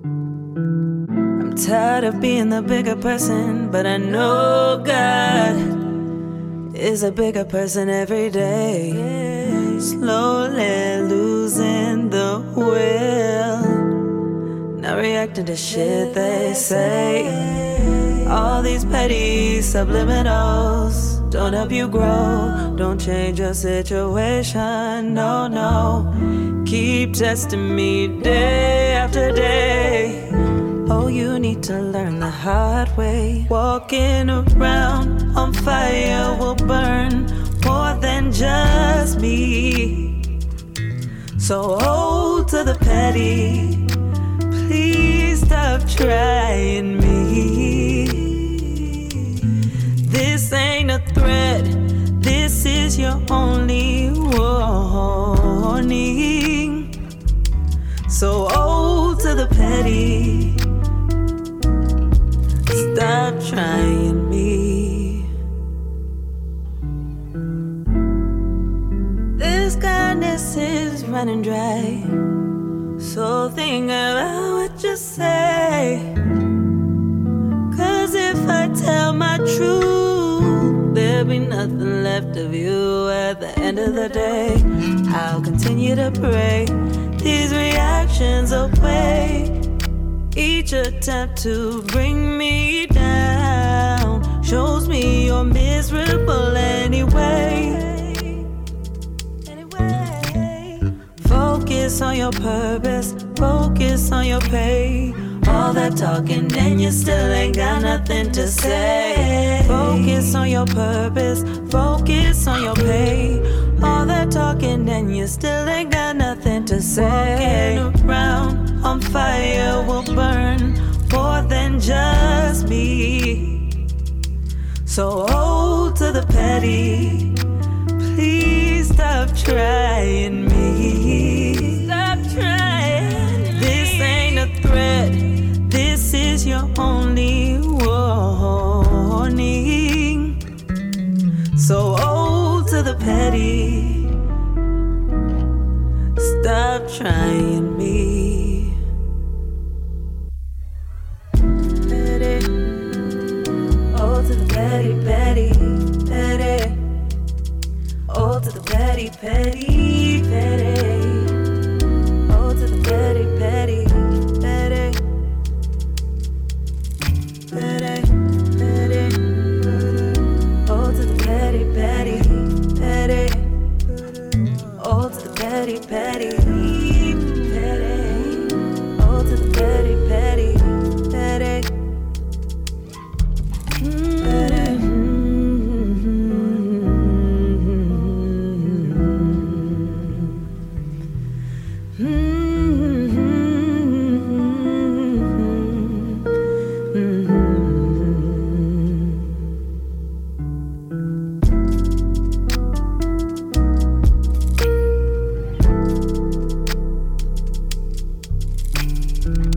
I'm tired of being the bigger person, but I know God is a bigger person every day. Slowly losing the will, not reacting to shit they say. All these petty subliminals don't help you grow, don't change your situation, no, no. Keep testing me day after day. Oh, you need to learn the hard way. Walking around on fire will burn more than just me. So hold to the petty, please stop trying me. This ain't a threat, this is your only warning. So hold to the petty, stop trying me. This kindness is running dry, so think about what you say. Cause if I tell my truth, there'll be nothing left of you at the end of the day. I'll continue to pray these reactions away. Each attempt to bring me down shows me you're miserable anyway. Focus on your purpose, focus on your pay. All that talking and you still ain't got nothing to say. Focus on your purpose, focus on your pay. All that talking and you still ain't got nothing to say. Walking around on fire will burn more than just me. So hold to the petty, please stop trying me. Stop trying. This ain't a threat, this is your only warning. So hold to the petty, stop trying me. Petty, hold to the petty, petty, petty. Hold to the petty, petty, petty. Hold to the petty, petty, petty. Petty, petty. Hold to the petty, petty, petty. Hold to the petty, petty, petty. Hold to the petty, petty, petty. Mm-hmm.